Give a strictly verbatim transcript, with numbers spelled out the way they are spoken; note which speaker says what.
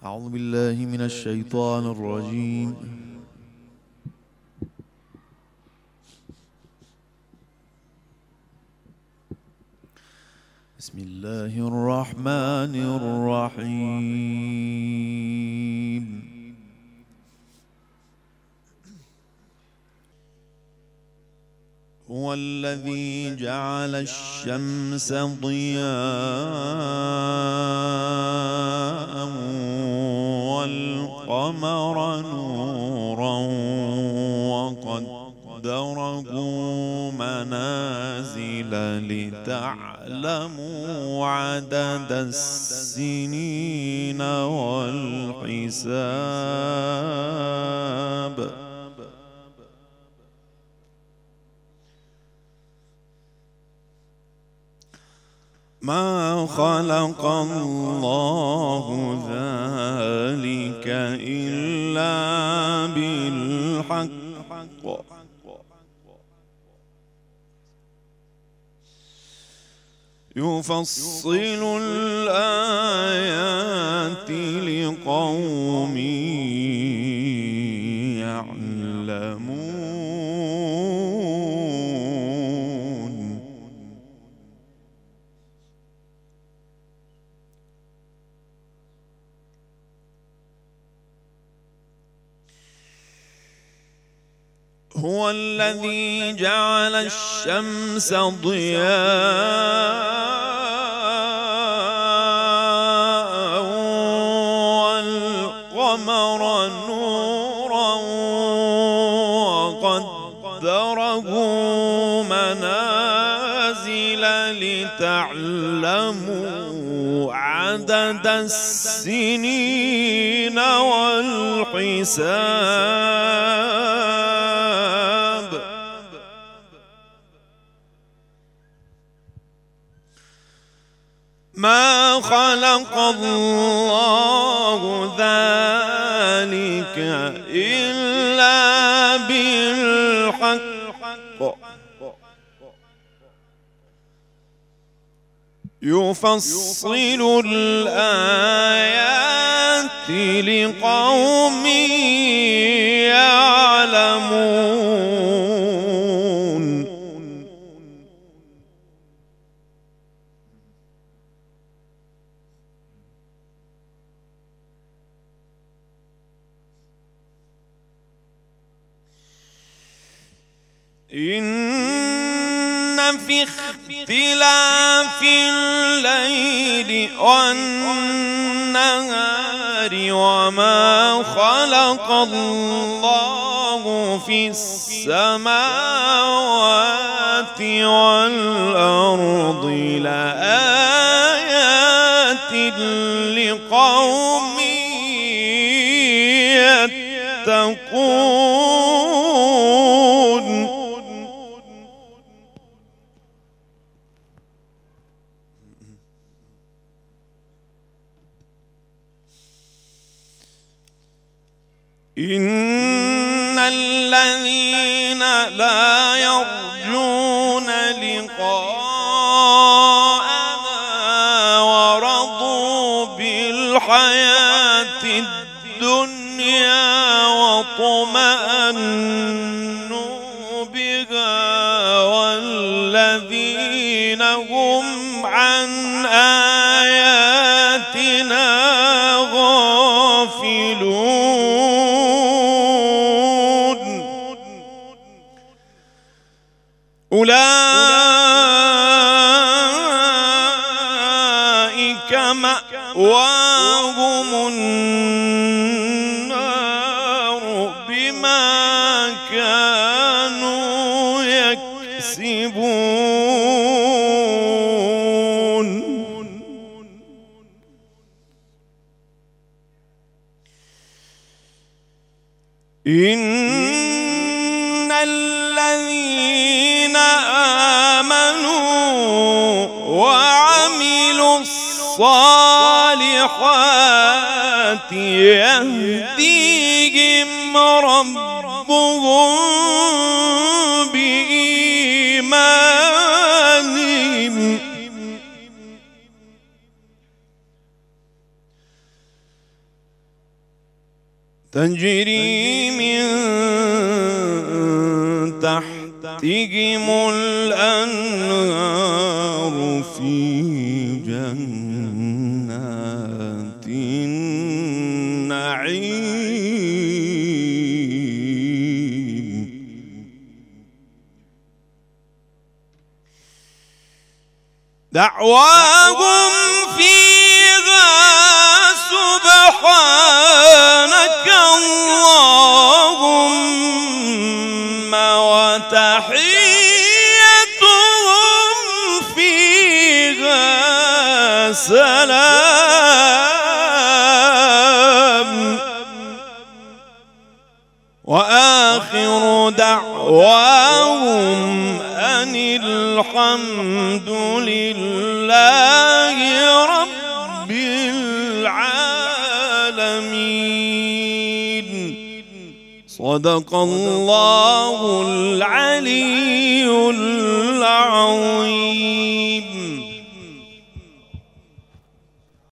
Speaker 1: أعوذ بالله من الشيطان الرجيم. بسم الله الرحمن الرحيم. هو الذي جعل الشمس ضياء والقمر نورا وقدره منازل لتعلموا عدد السنين والحساب. ما خلق الله ذلك إلا بالحق يفصل الآيات لقوم يعلمون. هو الذي جعل الشمس ضياء والقمر نورا وقدره منازل لتعلموا عدد السنين والحساب. ما خلق الله ذلك إلا بالحق يفصل الآيات لقوم يعلمون. إن في اختلاف الليل والنهار وما خلق الله في السماوات والأرض لآيات لقوم يتقون. إن الذين لا يرجون لقاءنا ورضوا بالحياة الدنيا واطمأنوا بها والذين هم عن آياتنا غافلون أولئك مأواهم النار بما كانوا يكسبون. إن الذين آمنوا وعملوا الصالحات يهديهم ربهم بإيمانهم تجري من تحتهم الأنهار في جنات النعيم. دعواهم فيها سبحانك اللهم وتحيتهم فيها سلام. وآخر دعواهم أن الحمد لله رب العالمين. صدق الله العلي